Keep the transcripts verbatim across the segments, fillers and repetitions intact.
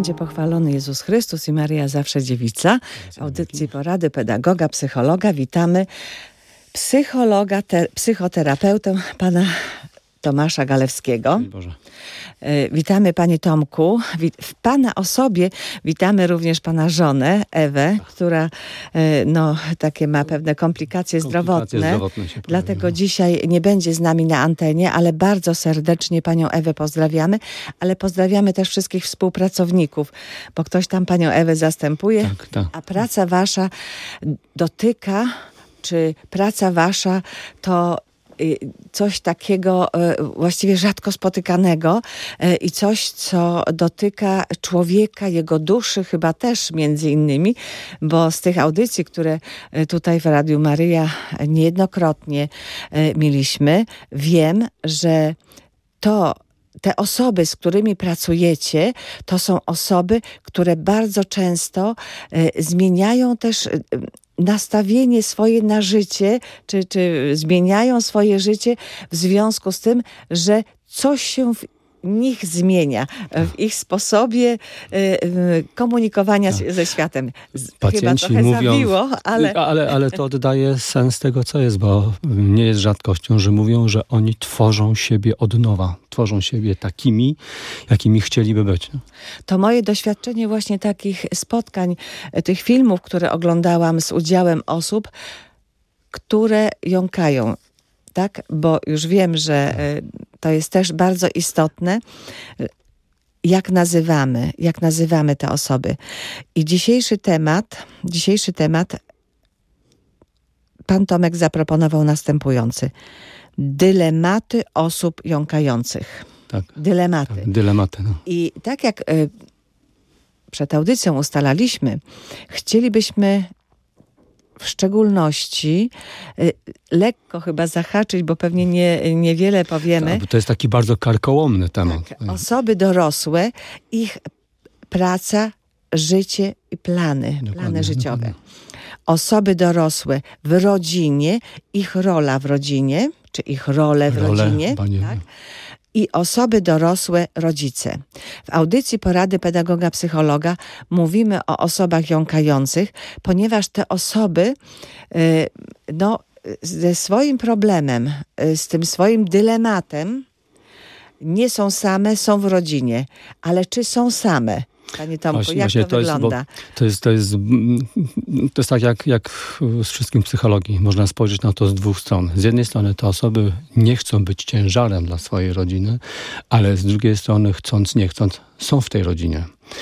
będzie pochwalony Jezus Chrystus i Maria zawsze dziewica. W audycji Porady Pedagoga, Psychologa witamy psychologa, te, psychoterapeutę pana Tomasza Galewskiego. Boże. Witamy Panie Tomku. W Pana osobie witamy również Pana żonę Ewę, która no, takie ma pewne komplikacje, komplikacje zdrowotne. zdrowotne się dlatego pojawiły. Dzisiaj nie będzie z nami na antenie, ale bardzo serdecznie Panią Ewę pozdrawiamy, ale pozdrawiamy też wszystkich współpracowników, bo ktoś tam Panią Ewę zastępuje, tak, tak. a praca Wasza dotyka, czy praca Wasza to coś takiego właściwie rzadko spotykanego i coś, co dotyka człowieka, jego duszy chyba też między innymi, bo z tych audycji, które tutaj w Radiu Maryja niejednokrotnie mieliśmy, wiem, że to te osoby, z którymi pracujecie, to są osoby, które bardzo często y, zmieniają też y, nastawienie swoje na życie, czy, czy zmieniają swoje życie w związku z tym, że coś się w nich zmienia, w ich sposobie y, y, komunikowania tak. ze światem. Pacjenci Chyba trochę mówią, zawiło, ale... ale... Ale to oddaje sens tego, co jest, bo nie jest rzadkością, że mówią, że oni tworzą siebie od nowa. Tworzą siebie takimi, jakimi chcieliby być. To moje doświadczenie właśnie takich spotkań, tych filmów, które oglądałam z udziałem osób, które jąkają. Tak? Bo już wiem, że to jest też bardzo istotne, jak nazywamy, jak nazywamy te osoby. I dzisiejszy temat, dzisiejszy temat Pan Tomek zaproponował następujący. Dylematy osób jąkających. Tak. Dylematy. Tak, dylematy. No. I tak jak y, przed audycją ustalaliśmy, chcielibyśmy w szczególności y, lekko chyba zahaczyć, bo pewnie nie, niewiele powiemy. Tak, bo to jest taki bardzo karkołomny temat. Tak, osoby dorosłe, ich praca, życie i plany, Dokładnie, plany życiowe. dokładnie. Osoby dorosłe w rodzinie, ich rola w rodzinie, czy ich role w Role, rodzinie, panie, tak? I osoby dorosłe, rodzice. W audycji Porady Pedagoga Psychologa mówimy o osobach jąkających, ponieważ te osoby y, no, ze swoim problemem, y, z tym swoim dylematem nie są same, są w rodzinie. Ale czy są same? Panie Tomku, właśnie, jak właśnie to, to wygląda? Jest, to, jest, to, jest, to jest tak jak, jak z wszystkim psychologii. Można spojrzeć na to z dwóch stron. Z jednej strony te osoby nie chcą być ciężarem dla swojej rodziny, ale z drugiej strony chcąc, nie chcąc, są w tej rodzinie.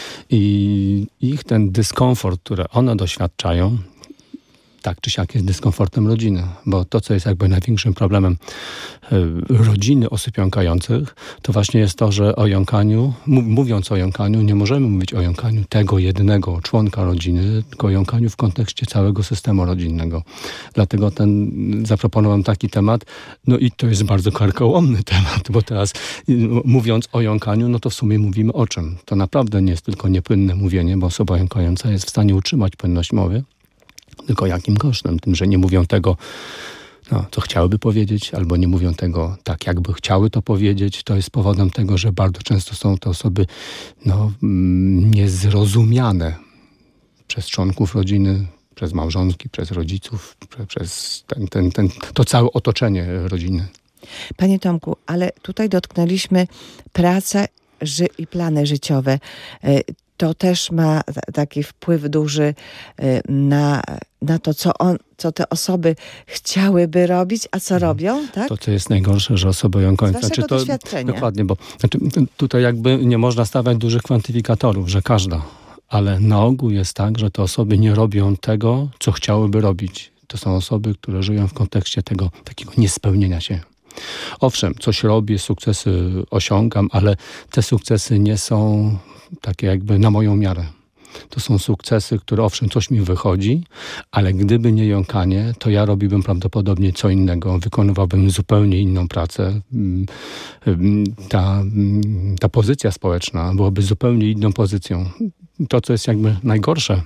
I ich ten dyskomfort, który one doświadczają, tak czy siak jest dyskomfortem rodziny, bo to, co jest jakby największym problemem rodziny osób jąkających, to właśnie jest to, że o jąkaniu, mówiąc o jąkaniu, nie możemy mówić o jąkaniu tego jednego członka rodziny, tylko o jąkaniu w kontekście całego systemu rodzinnego. Dlatego ten, zaproponowałem taki temat, no i to jest bardzo karkołomny temat, bo teraz mówiąc o jąkaniu, no to w sumie mówimy o czym? To naprawdę nie jest tylko niepłynne mówienie, bo osoba jąkająca jest w stanie utrzymać płynność mowy, tylko jakim kosztem? Tym, że nie mówią tego, no, co chciałyby powiedzieć, albo nie mówią tego tak, jakby chciały to powiedzieć. To jest powodem tego, że bardzo często są to osoby no, niezrozumiane przez członków rodziny, przez małżonki, przez rodziców, przez ten, ten, ten, to całe otoczenie rodziny. Panie Tomku, ale tutaj dotknęliśmy praca ży- i plany życiowe. To też ma taki wpływ duży na, na to, co, on, co te osoby chciałyby robić, a co robią, tak? To, co jest najgorsze, że osoby jąkające... Z waszego znaczy, to, doświadczenia. Dokładnie, bo znaczy, tutaj jakby nie można stawiać dużych kwantyfikatorów, że każda, ale na ogół jest tak, że te osoby nie robią tego, co chciałyby robić. To są osoby, które żyją w kontekście tego takiego niespełnienia się. Owszem, coś robię, sukcesy osiągam, ale te sukcesy nie są takie jakby na moją miarę. To są sukcesy, które owszem, coś mi wychodzi, ale gdyby nie jąkanie, to ja robiłbym prawdopodobnie co innego. Wykonywałbym zupełnie inną pracę. Ta, ta pozycja społeczna byłaby zupełnie inną pozycją. To, co jest jakby najgorsze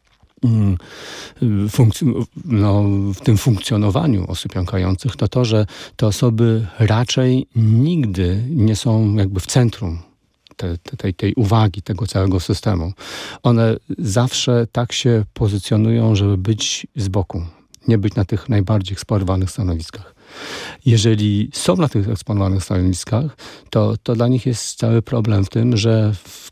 Funkc- no, w tym funkcjonowaniu osób jąkających, to to, że te osoby raczej nigdy nie są jakby w centrum te, te, tej, tej uwagi, tego całego systemu. One zawsze tak się pozycjonują, żeby być z boku, nie być na tych najbardziej eksponowanych stanowiskach. Jeżeli są na tych eksponowanych stanowiskach, to, to dla nich jest cały problem w tym, że w,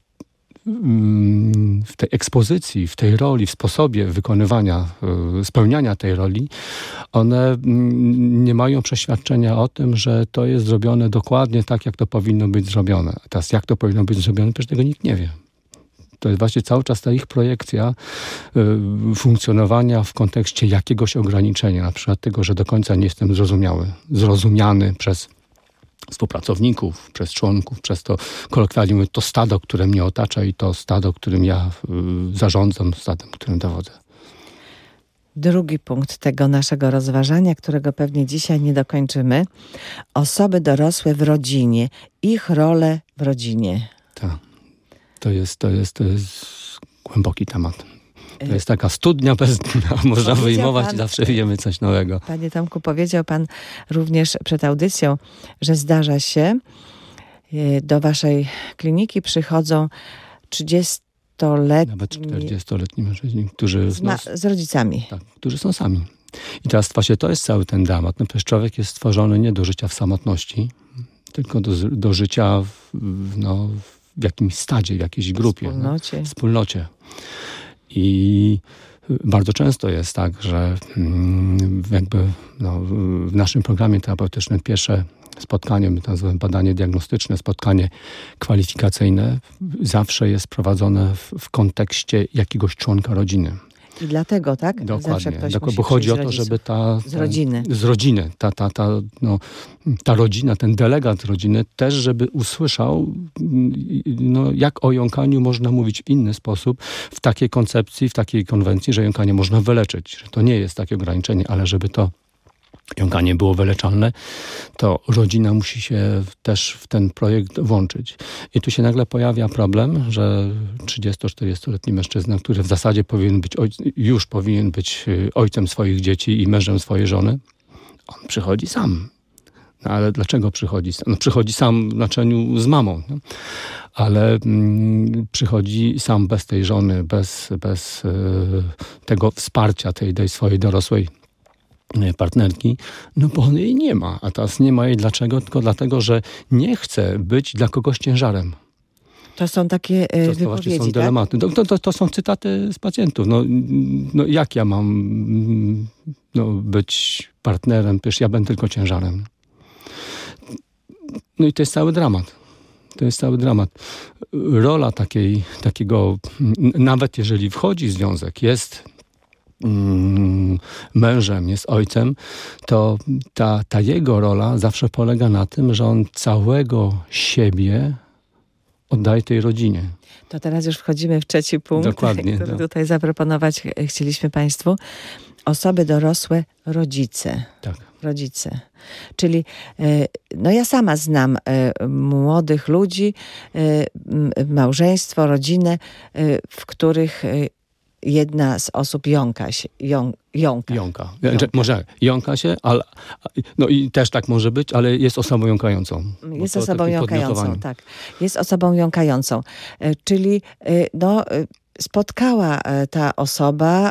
w tej ekspozycji, w tej roli, w sposobie wykonywania, spełniania tej roli, one nie mają przeświadczenia o tym, że to jest zrobione dokładnie tak, jak to powinno być zrobione. A teraz jak to powinno być zrobione, przecież tego nikt nie wie. To jest właśnie cały czas ta ich projekcja y, funkcjonowania w kontekście jakiegoś ograniczenia, na przykład tego, że do końca nie jestem zrozumiały, zrozumiany przez współpracowników, przez członków, przez to kolokwialnie mówię, to stado, które mnie otacza i to stado, którym ja y, zarządzam, stadem, którym dowodzę. Drugi punkt tego naszego rozważania, którego pewnie dzisiaj nie dokończymy. Osoby dorosłe w rodzinie, ich role w rodzinie. Tak. To jest, to jest, to jest głęboki temat. To jest taka studnia bez dna. Można wyjmować pan, i zawsze wiemy coś nowego. Panie Tomku, powiedział pan również przed audycją, że zdarza się, do waszej kliniki przychodzą trzydziestoletni... Nawet czterdziestoletni mężczyźni, którzy... Z, ma, z rodzicami. Tak, którzy są sami. I teraz właśnie to jest cały ten dramat. No, przecież człowiek jest stworzony nie do życia w samotności, tylko do, do życia w, no, w jakimś stadzie, w jakiejś grupie. Wspólnocie. No, wspólnocie. I bardzo często jest tak, że jakby no, w naszym programie terapeutycznym pierwsze spotkanie, my to nazywamy badanie diagnostyczne, spotkanie kwalifikacyjne, zawsze jest prowadzone w, w kontekście jakiegoś członka rodziny. I dlatego, tak? Dokładnie, dokładnie bo chodzi o to, żeby ta... Z rodziny. Ta, z rodziny. Ta, ta, ta, no, ta rodzina, ten delegat rodziny też, żeby usłyszał, no, jak o jąkaniu można mówić w inny sposób, w takiej koncepcji, w takiej konwencji, że jąkanie można wyleczyć. Że to nie jest takie ograniczenie, ale żeby to jąkanie było wyleczalne, to rodzina musi się też w ten projekt włączyć. I tu się nagle pojawia problem, że trzydziesto-czterdziestoletni mężczyzna, który w zasadzie powinien być ojc- już powinien być ojcem swoich dzieci i mężem swojej żony, on przychodzi sam. No ale dlaczego przychodzi sam? No przychodzi sam w znaczeniu z mamą, no. Ale mm, przychodzi sam bez tej żony, bez, bez y, tego wsparcia tej, tej swojej dorosłej partnerki, no bo on jej nie ma. A teraz nie ma jej dlaczego? Tylko dlatego, że nie chce być dla kogoś ciężarem. To są takie y, to, wypowiedzi, to właśnie są tak? dylematy. To, to, to są cytaty z pacjentów. No, no jak ja mam no, być partnerem? Przecież ja będę tylko ciężarem. No i to jest cały dramat. To jest cały dramat. Rola takiej, takiego, nawet jeżeli wchodzi związek, jest mężem, jest ojcem, to ta, ta jego rola zawsze polega na tym, że on całego siebie oddaje tej rodzinie. To teraz już wchodzimy w trzeci punkt, Dokładnie, który tak. tutaj zaproponować chcieliśmy państwu. Osoby dorosłe, rodzice. Tak. Rodzice. Czyli no ja sama znam młodych ludzi, małżeństwo, rodzinę, w których jedna z osób jąka się. Ją, jąka. Jąka. jąka. Może jąka się, ale, no i też tak może być, ale jest osobą jąkającą. Jest to, osobą jąkającą, tak. Jest osobą jąkającą. Czyli no, spotkała ta osoba,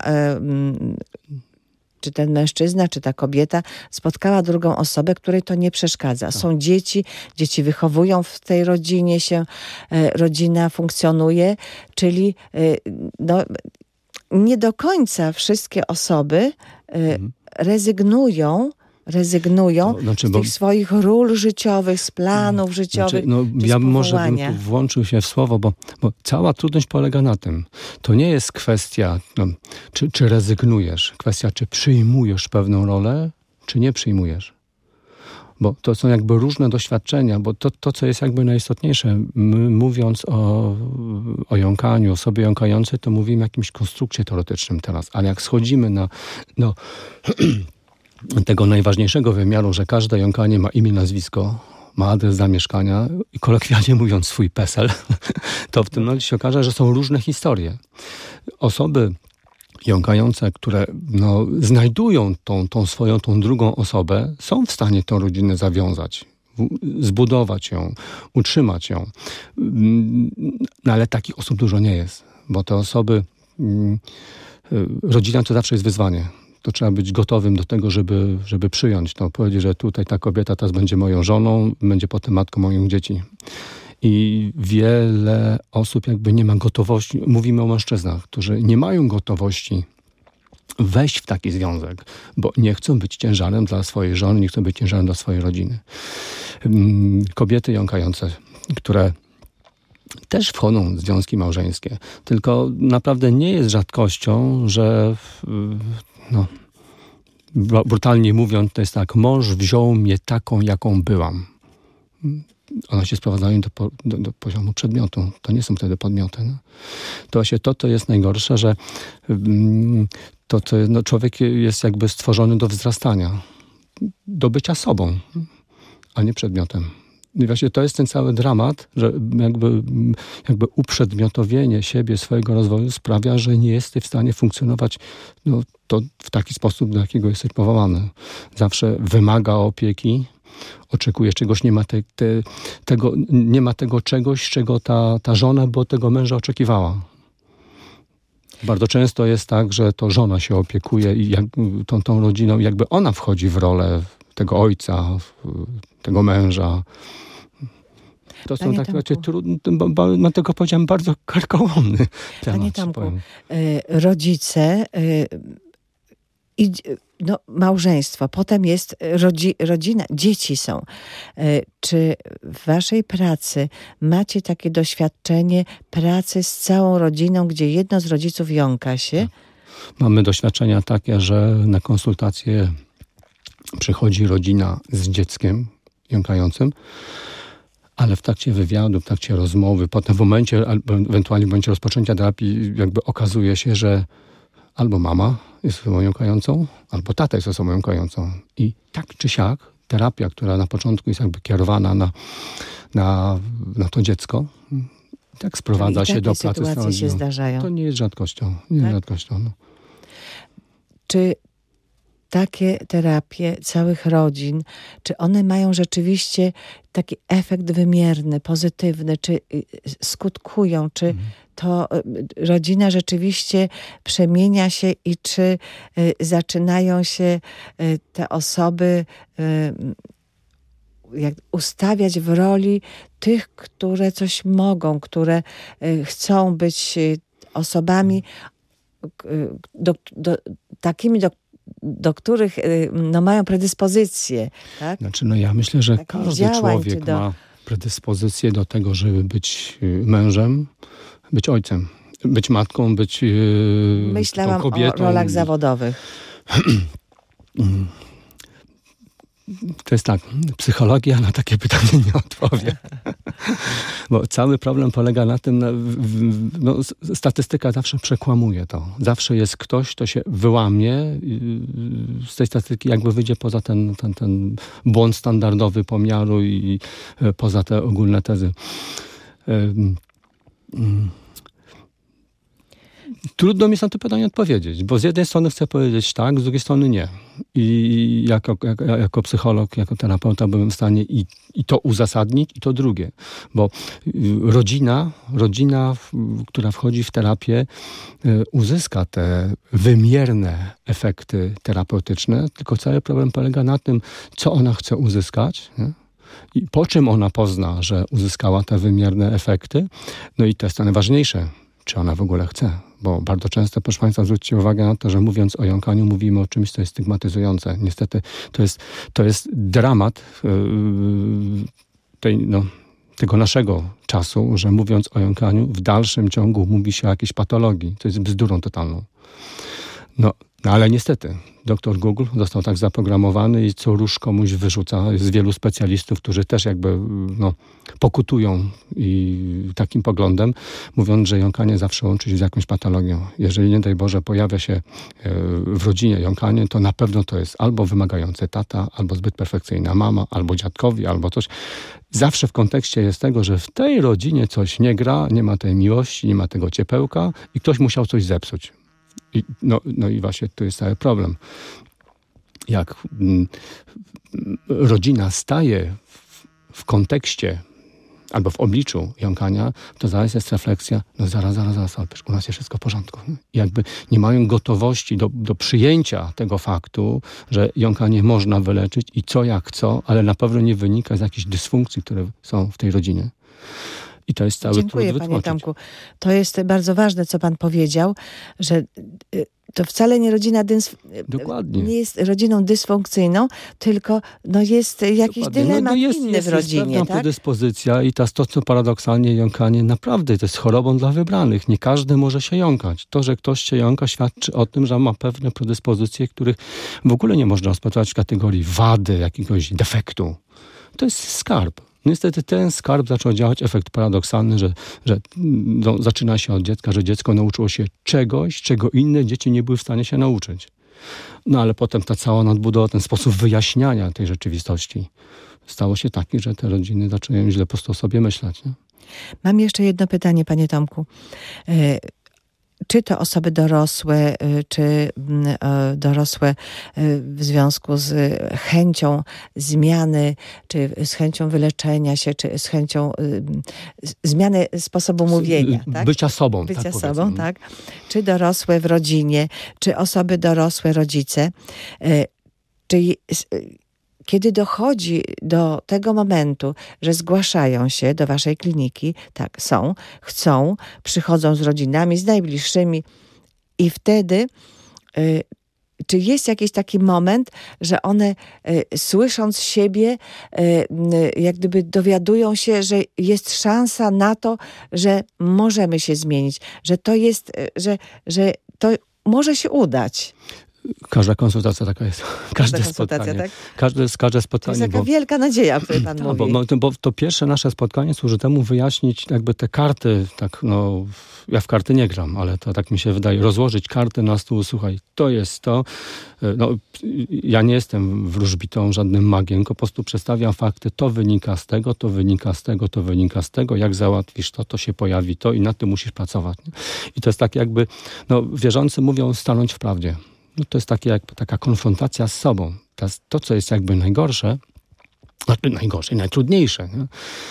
czy ten mężczyzna, czy ta kobieta spotkała drugą osobę, której to nie przeszkadza. Są dzieci, dzieci wychowują w tej rodzinie się, rodzina funkcjonuje, czyli no, nie do końca wszystkie osoby mhm. rezygnują rezygnują no, znaczy, z tych bo, swoich ról życiowych, z planów życiowych. Znaczy, no, ja może bym tu włączył się w słowo, bo, bo cała trudność polega na tym. To nie jest kwestia, no, czy, czy rezygnujesz, kwestia, czy przyjmujesz pewną rolę, czy nie przyjmujesz. Bo to są jakby różne doświadczenia, bo to, to co jest jakby najistotniejsze, my, mówiąc o, o jąkaniu, o sobie jąkającej, to mówimy o jakimś konstrukcie teoretycznym teraz, ale jak schodzimy na no, tego najważniejszego wymiaru, że każde jąkanie ma imię, nazwisko, ma adres zamieszkania i kolokwialnie mówiąc swój PESEL, to w tym momencie się okaże, że są różne historie. Osoby jąkające, które no, znajdują tą, tą swoją, tą drugą osobę, są w stanie tą rodzinę zawiązać. zbudować ją, utrzymać ją. No ale takich osób dużo nie jest, bo te osoby, rodzina to zawsze jest wyzwanie. To trzeba być gotowym do tego, żeby, żeby przyjąć to. Powiedzieć, że tutaj ta kobieta teraz będzie moją żoną, będzie potem matką moich dzieci. I wiele osób jakby nie ma gotowości, mówimy o mężczyznach, którzy nie mają gotowości wejść w taki związek, bo nie chcą być ciężarem dla swojej żony, nie chcą być ciężarem dla swojej rodziny. Kobiety jąkające, które też wchodzą w związki małżeńskie, tylko naprawdę nie jest rzadkością, że no, brutalnie mówiąc, to jest tak, mąż wziął mnie taką, jaką byłam. One się sprowadzają do, do, do poziomu przedmiotu. To nie są wtedy podmioty. No. To się to, to jest najgorsze, że to, to, no, człowiek jest jakby stworzony do wzrastania, do bycia sobą, a nie przedmiotem. I właśnie to jest ten cały dramat, że jakby, jakby uprzedmiotowienie siebie, swojego rozwoju sprawia, że nie jesteś w stanie funkcjonować no, to w taki sposób, do jakiego jesteś powołany. Zawsze wymaga opieki, oczekuje czegoś, nie ma, te, te, tego, nie ma tego czegoś, czego ta, ta żona by od tego męża oczekiwała. Bardzo często jest tak, że to żona się opiekuje i jak, tą, tą rodziną, jakby ona wchodzi w rolę tego ojca, tego męża. To są takie trudne, dlatego powiedziałem, bardzo karkołomny temat. Panie Tomku, rodzice i no, małżeństwo, potem jest rodzi, rodzina, dzieci są. Czy w waszej pracy macie takie doświadczenie pracy z całą rodziną, gdzie jedno z rodziców jąka się? Mamy doświadczenia takie, że na konsultacje przychodzi rodzina z dzieckiem jąkającym, ale w trakcie wywiadu, w trakcie rozmowy, potem w momencie, ewentualnie w momencie rozpoczęcia terapii jakby okazuje się, że albo mama jest osobą jąkającą, albo tata jest osobą jąkającą. I tak czy siak terapia, która na początku jest jakby kierowana na, na, na to dziecko, tak sprowadza się do pracy z rodziną. Się zdarzają. To nie jest rzadkością. Nie tak? jest rzadkością. No. Czy takie terapie całych rodzin, czy one mają rzeczywiście taki efekt wymierny, pozytywny, czy skutkują, czy mhm. to rodzina rzeczywiście przemienia się i czy zaczynają się te osoby jak ustawiać w roli tych, które coś mogą, które chcą być osobami do, do, takimi, do do których no, mają predyspozycje. Tak? Znaczy, no ja myślę, że Takich każdy działań, człowiek do... ma predyspozycję do tego, żeby być mężem, być ojcem, być matką, być Myślałam tą kobietą. o rolach zawodowych. To jest tak, psychologia na takie pytanie nie odpowie. Bo cały problem polega na tym, na, no, statystyka zawsze przekłamuje to. Zawsze jest ktoś, kto się wyłamie z tej statystyki, jakby wyjdzie poza ten, ten, ten błąd standardowy pomiaru i poza te ogólne tezy. Trudno mi jest na to pytanie odpowiedzieć, bo z jednej strony chcę powiedzieć tak, z drugiej strony nie. I jako, jako, jako psycholog, jako terapeuta byłem w stanie i, i to uzasadnić, i to drugie. Bo rodzina, rodzina, która wchodzi w terapię, uzyska te wymierne efekty terapeutyczne, tylko cały problem polega na tym, co ona chce uzyskać, nie? I po czym ona pozna, że uzyskała te wymierne efekty. No i to jest to najważniejsze. Czy ona w ogóle chce? Bo bardzo często, proszę Państwa, zwróćcie uwagę na to, że mówiąc o jąkaniu, mówimy o czymś, co jest stygmatyzujące. Niestety to jest, to jest dramat yy, tej, no, tego naszego czasu, że mówiąc o jąkaniu, w dalszym ciągu mówi się o jakiejś patologii. To jest bzdurą totalną. No, no ale niestety, doktor Google został tak zaprogramowany i co róż komuś wyrzuca. Jest wielu specjalistów, którzy też jakby no, pokutują i takim poglądem, mówiąc, że jąkanie zawsze łączy się z jakąś patologią. Jeżeli nie daj Boże pojawia się w rodzinie jąkanie, to na pewno to jest albo wymagający tata, albo zbyt perfekcyjna mama, albo dziadkowi, albo coś. Zawsze w kontekście jest tego, że w tej rodzinie coś nie gra, nie ma tej miłości, nie ma tego ciepełka i ktoś musiał coś zepsuć. I, no, no i właśnie tu jest cały problem. Jak mm, rodzina staje w w kontekście albo w obliczu jąkania, to zaraz jest refleksja, no zaraz, zaraz, zaraz, ale u nas jest wszystko w porządku. Nie? I jakby nie mają gotowości do, do przyjęcia tego faktu, że jąkanie można wyleczyć i co jak co, ale na pewno nie wynika z jakichś dysfunkcji, które są w tej rodzinie. I to jest cały Dziękuję, trud panie wytłumaczyć. Tomku. To jest bardzo ważne, co pan powiedział, że to wcale nie rodzina dys... Dokładnie. nie jest rodziną dysfunkcyjną, tylko no jest jakiś Dokładnie. dylemat no, no jest, inny jest, w rodzinie. Jest pewna tak? predyspozycja i ta to, co paradoksalnie jąkanie naprawdę to jest chorobą dla wybranych. Nie każdy może się jąkać. To, że ktoś się jąka, świadczy o tym, że ma pewne predyspozycje, których w ogóle nie można rozpatrywać w kategorii wady, jakiegoś defektu. To jest skarb. Niestety ten skarb zaczął działać, efekt paradoksalny, że, że no, zaczyna się od dziecka, że dziecko nauczyło się czegoś, czego inne dzieci nie były w stanie się nauczyć. No ale potem ta cała nadbudowa, ten sposób wyjaśniania tej rzeczywistości stało się taki, że te rodziny zaczęły źle po prostu o sobie myśleć. Nie? Mam jeszcze jedno pytanie, panie Tomku. Czy to osoby dorosłe, czy dorosłe w związku z chęcią zmiany, czy z chęcią wyleczenia się, czy z chęcią zmiany sposobu mówienia, tak? Bycia sobą. Bycia tak sobą, powiedzmy. tak. Czy dorosłe w rodzinie, czy osoby dorosłe, rodzice. Czy kiedy dochodzi do tego momentu, że zgłaszają się do waszej kliniki, tak, są, chcą, przychodzą z rodzinami, z najbliższymi i wtedy y, czy jest jakiś taki moment, że one y, słysząc siebie y, y, jak gdyby dowiadują się, że jest szansa na to, że możemy się zmienić, że to jest, y, że, że to może się udać. Każda konsultacja taka jest. Każde spotkanie. Tak? Każde, każde spotkanie. To jest taka bo, wielka nadzieja, o której pan ta, mówi. Bo, bo, bo to pierwsze nasze spotkanie służy temu wyjaśnić jakby te karty, tak no, ja w karty nie gram, ale to tak mi się wydaje, rozłożyć karty na stół, słuchaj, to jest to. No, ja nie jestem wróżbitą, żadnym magiem, po prostu przedstawiam fakty, to wynika z tego, to wynika z tego, to wynika z tego, jak załatwisz to, to się pojawi to i nad tym musisz pracować. Nie? I to jest tak jakby, no wierzący mówią stanąć w prawdzie. No to jest takie, jak, taka konfrontacja z sobą. Teraz to, co jest jakby najgorsze, znaczy najgorsze i najtrudniejsze, nie?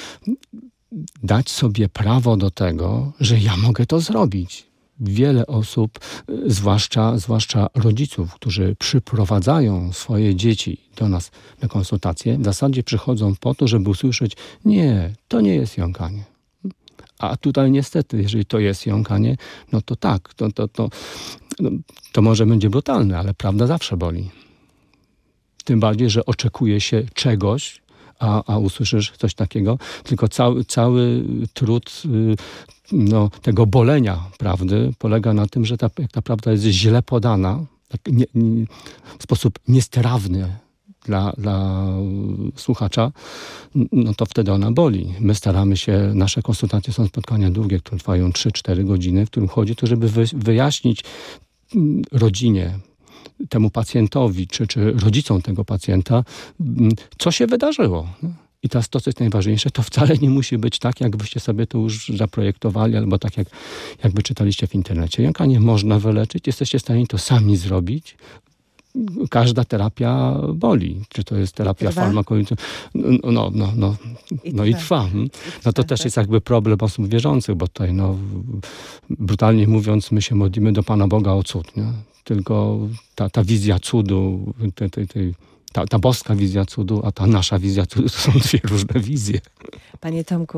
Dać sobie prawo do tego, że ja mogę to zrobić. Wiele osób, zwłaszcza, zwłaszcza rodziców, którzy przyprowadzają swoje dzieci do nas na konsultacje, w zasadzie przychodzą po to, żeby usłyszeć, nie, to nie jest jąkanie. A tutaj niestety, jeżeli to jest jąkanie, no to tak, to, to, to, no, to może będzie brutalne, ale prawda zawsze boli. Tym bardziej, że oczekuje się czegoś, a, a usłyszysz coś takiego, tylko cały, cały trud no, tego bolenia prawdy polega na tym, że ta, jak ta prawda jest źle podana, tak nie, nie, w sposób niestrawny dla, dla słuchacza, no to wtedy ona boli. My staramy się, nasze konsultacje są spotkania długie, które trwają trzy cztery godziny, w którym chodzi o to, żeby wy, wyjaśnić rodzinie, temu pacjentowi, czy, czy rodzicom tego pacjenta, co się wydarzyło. I teraz to, co jest najważniejsze, to wcale nie musi być tak, jak byście sobie to już zaprojektowali, albo tak, jak, jak wyczytaliście w internecie. Jąkanie można wyleczyć, jesteście w stanie to sami zrobić. Każda terapia boli. Czy to jest terapia farmakologiczna? No, no, no, no, no i trwa. No to też jest jakby problem osób wierzących, bo tutaj, no, brutalnie mówiąc, my się modlimy do Pana Boga o cud, nie? Tylko ta, ta wizja cudu, tej, tej, tej, ta, ta boska wizja cudu, a ta nasza wizja cudu, to są dwie różne wizje. Panie Tomku,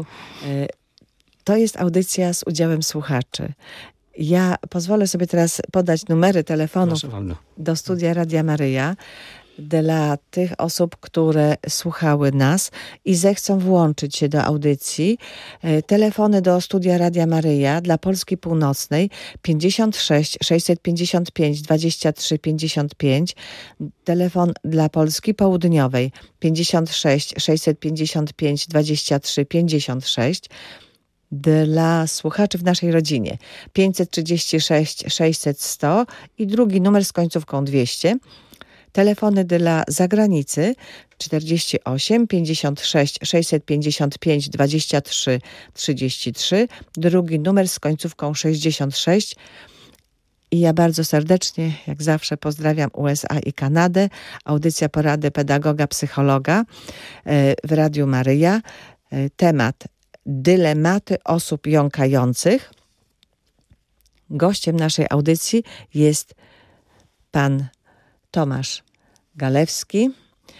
to jest audycja z udziałem słuchaczy. Ja pozwolę sobie teraz podać numery telefonów do studia Radia Maryja dla tych osób, które słuchały nas i zechcą włączyć się do audycji. Telefony do studia Radia Maryja dla Polski Północnej pięćdziesiąt sześć sześćset pięćdziesiąt pięć dwadzieścia trzy pięćdziesiąt pięć. Telefon dla Polski Południowej pięćdziesiąt sześć sześćset pięćdziesiąt pięć dwadzieścia trzy pięćdziesiąt sześć. Dla słuchaczy w naszej rodzinie pięćset trzydzieści sześć sześćset sto i drugi numer z końcówką dwieście. Telefony dla zagranicy czterdzieści osiem pięćdziesiąt sześć sześćset pięćdziesiąt pięć dwadzieścia trzy trzydzieści trzy, drugi numer z końcówką sześćdziesiąt sześć. I ja bardzo serdecznie, jak zawsze, pozdrawiam U S A i Kanadę. Audycja Porady Pedagoga, Psychologa w Radiu Maryja. Temat: dylematy osób jąkających. Gościem naszej audycji jest pan Tomasz Galewski.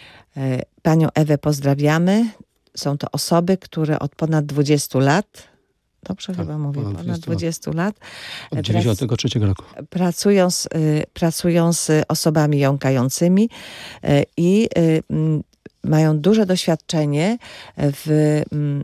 Panią Ewę pozdrawiamy. Są to osoby, które od ponad dwudziestu lat, dobrze tak, chyba mówię, ponad, ponad dwudziestu lat, od dziewięćdziesiątego trzeciego roku. Pracują z, pracują z osobami jąkającymi i mają duże doświadczenie w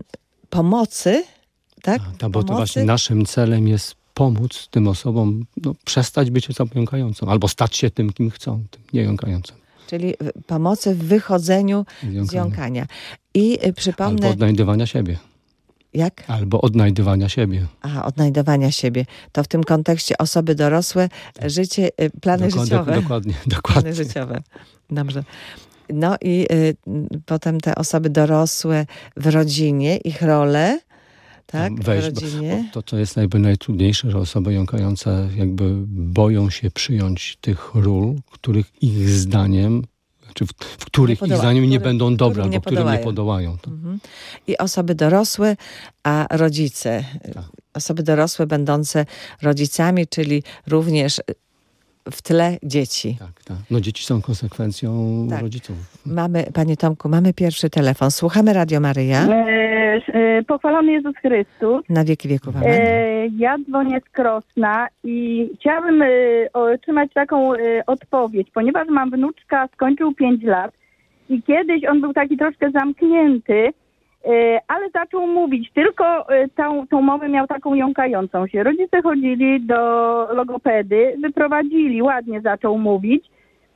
pomocy, tak? A, ta, bo pomocy. To właśnie naszym celem jest pomóc tym osobom no, przestać być osobą jąkającą, albo stać się tym, kim chcą, tym niejąkającym. Czyli pomocy w wychodzeniu z, z jąkania. I przypomnę... Albo odnajdywania siebie. Jak? Albo odnajdywania siebie. Aha, odnajdywania siebie. To w tym kontekście osoby dorosłe, życie, plany Dokładnie, życiowe. Dokładnie, dokładnie. Plany życiowe. Dobrze. No i y, potem te osoby dorosłe w rodzinie, ich role, tak, Weź, w rodzinie. Bo to, co jest jakby najtrudniejsze, że osoby jąkające jakby boją się przyjąć tych ról, których ich zdaniem, czy w, w których podoła, ich zdaniem nie którym, będą dobre, albo którym nie podołają. To. Mhm. I osoby dorosłe, a rodzice. Tak. Osoby dorosłe będące rodzicami, czyli również w tle dzieci. Tak, tak. No dzieci są konsekwencją tak. rodziców. Mamy, panie Tomku, mamy pierwszy telefon. Słuchamy Radio Maryja. E, e, pochwalony Jezus Chrystus. Na wieki wieków. Amen. E, ja dzwonię z Krosna i chciałabym e, otrzymać taką e, odpowiedź, ponieważ mam wnuczka, skończył pięć lat i kiedyś on był taki troszkę zamknięty, ale zaczął mówić, tylko tą, tą mowę miał taką jąkającą się. Rodzice chodzili do logopedy, wyprowadzili, ładnie zaczął mówić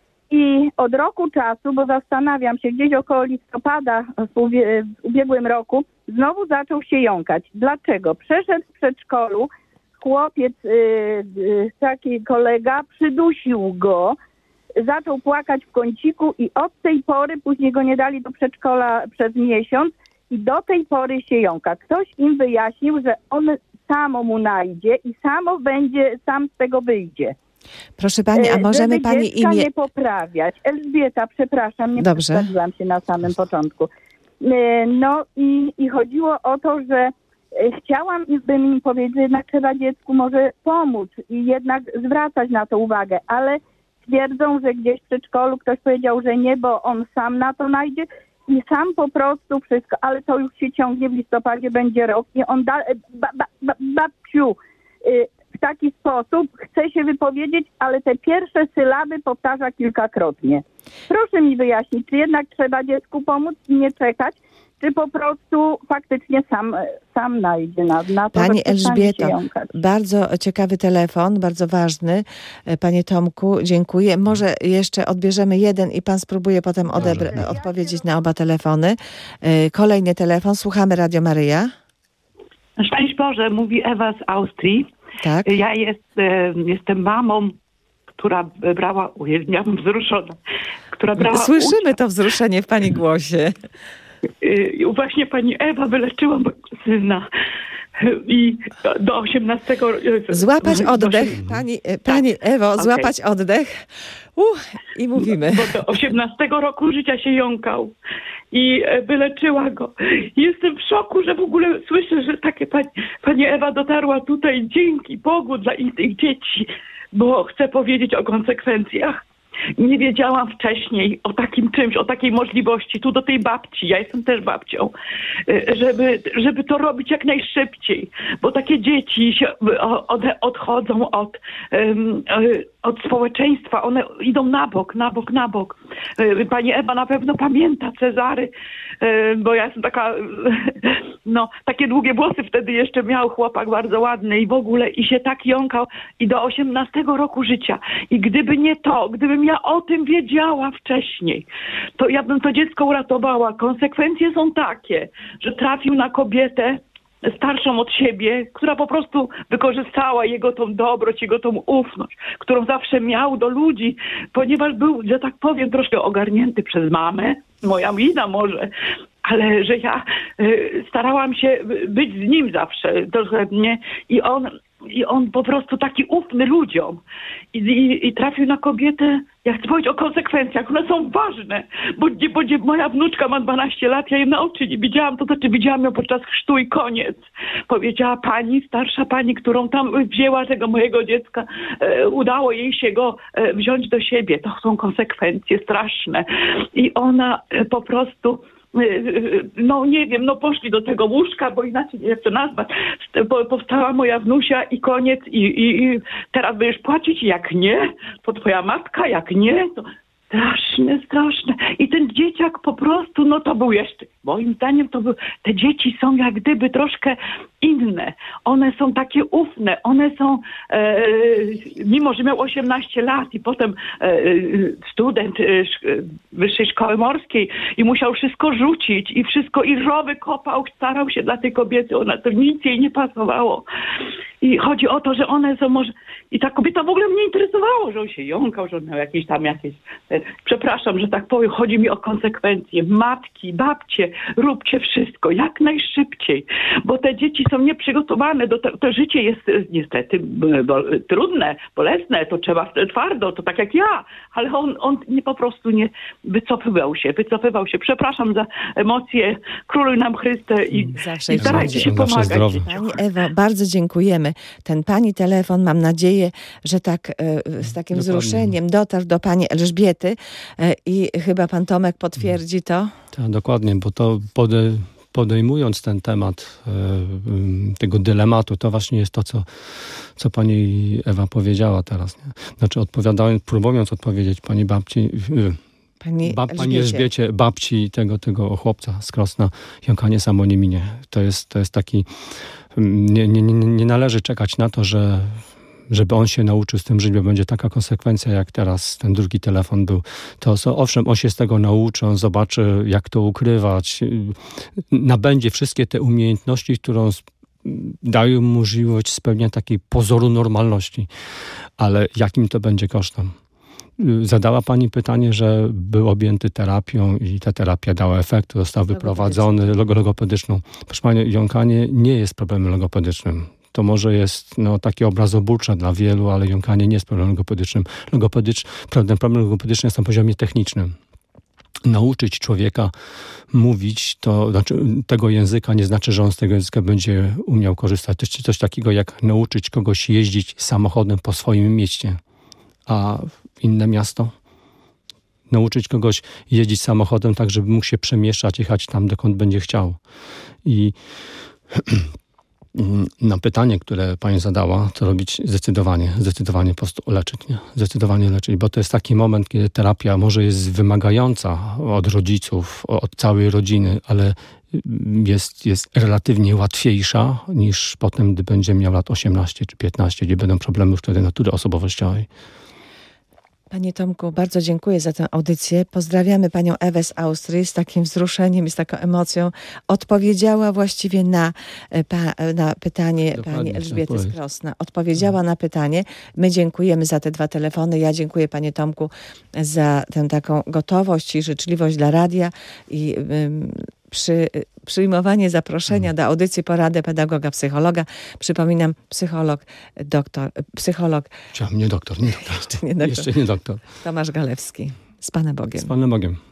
i od roku czasu, bo zastanawiam się, gdzieś około listopada w ubiegłym roku, znowu zaczął się jąkać. Dlaczego? Przeszedł w przedszkolu, chłopiec, taki kolega, przydusił go, zaczął płakać w kąciku i od tej pory, później go nie dali do przedszkola przez miesiąc, i do tej pory się jąka. Ktoś im wyjaśnił, że on samo mu najdzie i samo będzie, sam z tego wyjdzie. Proszę pani, a możemy Żeby pani imię... nie poprawiać. Elżbieta, przepraszam, nie Dobrze. przedstawiłam się na samym początku. No i, i chodziło o to, że chciałam bym im powiedzieć, że jednak trzeba dziecku może pomóc i jednak zwracać na to uwagę, ale twierdzą, że gdzieś w przedszkolu ktoś powiedział, że nie, bo on sam na to najdzie. I sam po prostu wszystko, ale to już się ciągnie, w listopadzie będzie rok i on da, ba, ba, ba, babciu y, w taki sposób chce się wypowiedzieć, ale te pierwsze sylaby powtarza kilkakrotnie. Proszę mi wyjaśnić, czy jednak trzeba dziecku pomóc i nie czekać, czy po prostu faktycznie sam, sam najdzie na, na to, Pani że Elżbieto, się jąkać. Bardzo ciekawy telefon, bardzo ważny. Panie Tomku, dziękuję. Może jeszcze odbierzemy jeden i pan spróbuje potem odebra- odpowiedzieć na oba telefony. Kolejny telefon, słuchamy Radio Maryja. Szczęść Boże, mówi Ewa z Austrii. Tak. Ja jest, jestem mamą, która brała, uwielbiam, wzruszona, która brała Słyszymy udział. to wzruszenie w pani głosie. I właśnie pani Ewa wyleczyła mojego syna i do osiemnastego... Złapać oddech, pani, pani Ewo, okay. Złapać oddech uh, i mówimy. Bo do osiemnastego roku życia się jąkał i wyleczyła go. Jestem w szoku, że w ogóle słyszę, że takie pani, pani Ewa dotarła tutaj, dzięki Bogu dla tych dzieci, bo chcę powiedzieć o konsekwencjach. Nie wiedziałam wcześniej o takim czymś, o takiej możliwości, tu do tej babci, ja jestem też babcią, żeby, żeby to robić jak najszybciej, bo takie dzieci się od, odchodzą od, od społeczeństwa, one idą na bok, na bok, na bok. Pani Ewa na pewno pamięta Cezary, bo ja jestem taka, no, takie długie włosy wtedy jeszcze miał chłopak, bardzo ładny i w ogóle, i się tak jąkał i do osiemnastego roku życia. I gdyby nie to, gdybym ja o tym wiedziała wcześniej, to ja bym to dziecko uratowała. Konsekwencje są takie, że trafił na kobietę starszą od siebie, która po prostu wykorzystała jego tą dobroć, jego tą ufność, którą zawsze miał do ludzi, ponieważ był, że tak powiem, troszkę ogarnięty przez mamę, moja wina może, ale że ja y, starałam się być z nim zawsze, dosłownie, i on I on po prostu taki ufny ludziom. I, i, i trafił na kobietę, ja chcę powiedzieć o konsekwencjach, one są ważne, bo, bo, bo moja wnuczka ma dwanaście lat, ja jej na oczy nie widziałam, to znaczy widziałam ją podczas chrztu i koniec. Powiedziała pani, starsza pani, którą tam wzięła tego mojego dziecka, e, udało jej się go e, wziąć do siebie. To są konsekwencje straszne. I ona e, po prostu no nie wiem, no poszli do tego łóżka, bo inaczej nie wiem to nazwać. Powstała moja wnusia i koniec i, i, i teraz będziesz płacić, jak nie, to twoja matka, jak nie, to straszne, straszne. I ten dzieciak po prostu, no to był jeszcze, moim zdaniem to był, te dzieci są jak gdyby troszkę inne. One są takie ufne, one są, e, mimo że miał osiemnaście lat i potem e, student e, Wyższej Szkoły Morskiej i musiał wszystko rzucić i wszystko, i rowy kopał, starał się dla tej kobiety, ona to nic jej nie pasowało. I chodzi o to, że one są może... I ta kobieta w ogóle mnie interesowało, że on się jąkał, że on miał jakieś tam jakieś... Przepraszam, że tak powiem, chodzi mi o konsekwencje. Matki, babcie, róbcie wszystko, jak najszybciej, bo te dzieci są nieprzygotowane. Do te, to życie jest niestety bo, trudne, bolesne, to trzeba twardo, to tak jak ja, ale on, on nie, po prostu nie wycofywał się, wycofywał się. Przepraszam za emocje, króluj nam Chryste i, i starajcie się pomagać. Pani Ewo, bardzo dziękujemy. Ten pani telefon, mam nadzieję, że tak e, z takim Dokładnie. wzruszeniem dotarł do pani Elżbiety e, i chyba pan Tomek potwierdzi to. Tak, dokładnie, bo to pode, podejmując ten temat e, tego dylematu, to właśnie jest to, co, co pani Ewa powiedziała teraz. Nie? Znaczy odpowiadając, próbując odpowiedzieć pani babci, e, Pani, Bab, pani Elżbiecie, babci tego, tego chłopca z Krosna, jąkanie samo nie minie. To jest, to jest taki... Nie, nie, nie, nie należy czekać na to, że żeby on się nauczył z tym żyć, bo będzie taka konsekwencja, jak teraz ten drugi telefon był. To so, owszem, on się z tego nauczy, on zobaczy, jak to ukrywać, nabędzie wszystkie te umiejętności, które dają mu możliwość spełnienia takiej pozoru normalności. Ale jakim to będzie kosztem? Zadała pani pytanie, że był objęty terapią i ta terapia dała efekt, został wyprowadzony logopedyczną. Proszę pani, jąkanie nie jest problemem logopedycznym. To może jest no, takie obrazoburcze dla wielu, ale jąkanie nie jest problemem logopedycznym. Logopedycz, problem, problem logopedyczny jest na poziomie technicznym. Nauczyć człowieka mówić to, znaczy, tego języka nie znaczy, że on z tego języka będzie umiał korzystać. To jest coś takiego jak nauczyć kogoś jeździć samochodem po swoim mieście. A inne miasto? Nauczyć kogoś jeździć samochodem tak, żeby mógł się przemieszczać, jechać tam, dokąd będzie chciał. I na pytanie, które pani zadała, to robić zdecydowanie, zdecydowanie po prostu leczyć, nie? Zdecydowanie leczyć, bo to jest taki moment, kiedy terapia może jest wymagająca od rodziców, od całej rodziny, ale jest, jest relatywnie łatwiejsza niż potem, gdy będzie miał lat osiemnaście czy piętnaście, gdzie będą problemy wtedy natury osobowościowej. Panie Tomku, bardzo dziękuję za tę audycję. Pozdrawiamy panią Ewę z Austrii z takim wzruszeniem i z taką emocją. Odpowiedziała właściwie na, na pytanie Dokładnie, pani Elżbiety z Krosna. Odpowiedziała na pytanie. My dziękujemy za te dwa telefony. Ja dziękuję panie Tomku za tę taką gotowość i życzliwość dla radia i um, przy przyjmowanie zaproszenia do audycji Porady Pedagoga Psychologa. Przypominam, psycholog, doktor, psycholog. Chciałem, nie doktor, nie doktor. Jeszcze nie doktor. Jeszcze nie doktor. Tomasz Galewski. Z Panem Bogiem. Z Panem Bogiem.